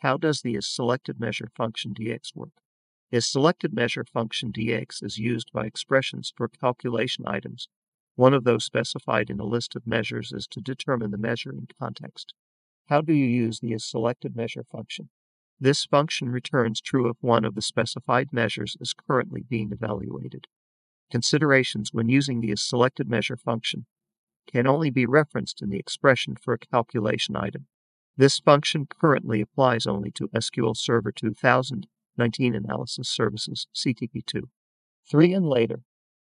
How does the isSelectedMeasure function dx work? IsSelectedMeasure function dx is used by expressions for calculation items. One of those specified in a list of measures is to determine the measure in context. How do you use the isSelectedMeasure function? This function returns true if one of the specified measures is currently being evaluated. Considerations when using the isSelectedMeasure function can only be referenced in the expression for a calculation item. This function currently applies only to SQL Server 2019 Analysis Services, CTP2. 3 and later,